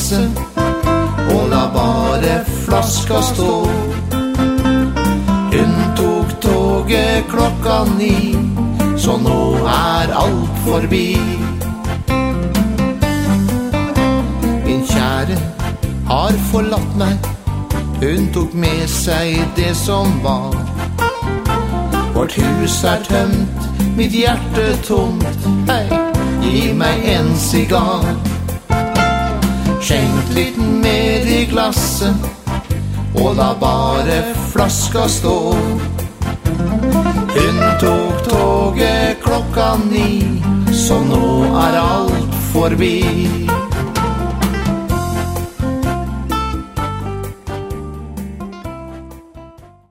glasset og la bare flaska stå. Hun tok toget 9:00, så nå alt forbi. Min kjære har forlatt meg, hun tok med seg det som var. Vårt hus tømt, mitt hjerte tomt, hei, gi meg en sigar. Skjenk litt mer i glasset, og la bare flaska stå. Hun tok toget 9:00, så nå alt forbi.